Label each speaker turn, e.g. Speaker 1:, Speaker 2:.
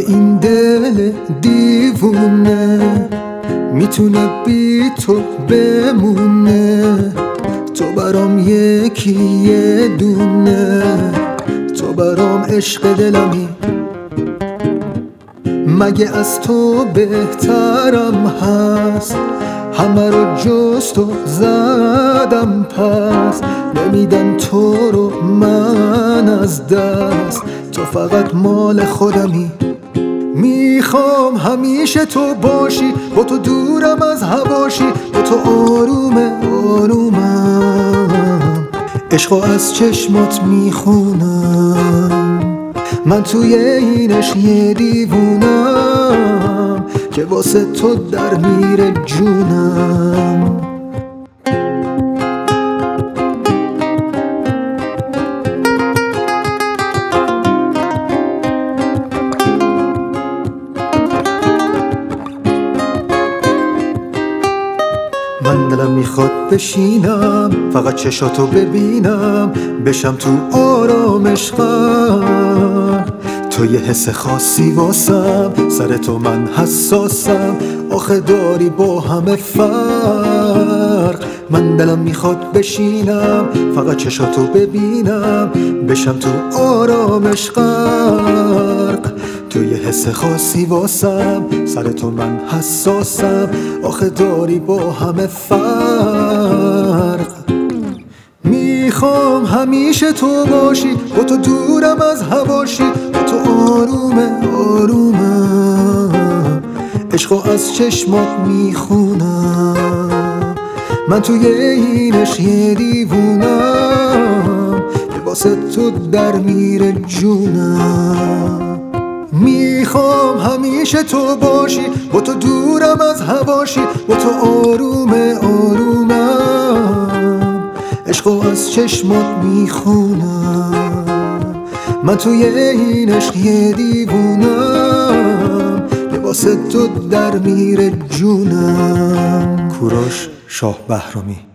Speaker 1: مگه این دل دیوونه میتونه بی تو بمونه؟ تو برام یکی یه دونه، تو برام عشق دلمی. مگه از تو بهترم هست؟ همه رو جز تو زدم پس، نمیدم تو رو من از دست، تو فقط مال خودمی. میخوام همیشه تو باشی، با تو دورم از هواشی، با تو آرومم. عشقو از چشمات میخونم، من توی اینش یه دیوونم که واسه تو در میره جونم. من دلم میخواد بشینم فقط چشاتو ببینم، بشم تو آرامش غرق. تو یه حس خاصی واسم، سر تو من حساسم، آخه داری با همه فرق. من دلم میخواد بشینم فقط چشاتو ببینم، بشم تو آرامش غرق. تو یه حس خاصی واسم، سر تو من حساسم، آخه داری با همه فرق. میخوام همیشه تو باشی، با تو دورم از هواشی، با تو آرومم. عشقو از چشمات میخونم، من توی اینش یه دیوونم که واسه تو در میره جونم. میخوام همیشه تو باشی، با تو دورم از هواشی، با تو آرومم. عشقو از چشمات میخونم، من توی اینش یه دیوونم که واسه تو در میره جونم. کوروش شاه بهرامی.